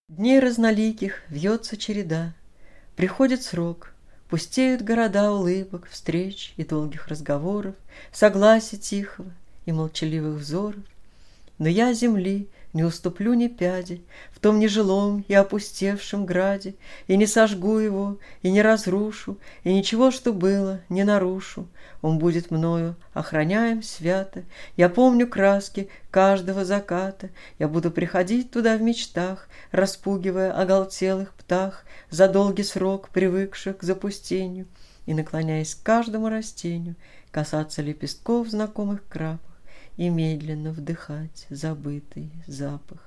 Дней разноликих вьется череда, приходит срок, пустеют города улыбок, встреч и долгих разговоров, согласия тихого и молчаливых взоров. Но я земли не уступлю ни пяди в том нежилом и опустевшем граде, и не сожгу его, и не разрушу, и ничего, что было, не нарушу. Он будет мною охраняем свято. Я помню краски каждого заката. Я буду приходить туда в мечтах, распугивая оголтелых птах, за долгий срок привыкших к запустению, и, наклоняясь к каждому растению, касаться лепестков знакомых крапов и медленно вдыхать забытый запах.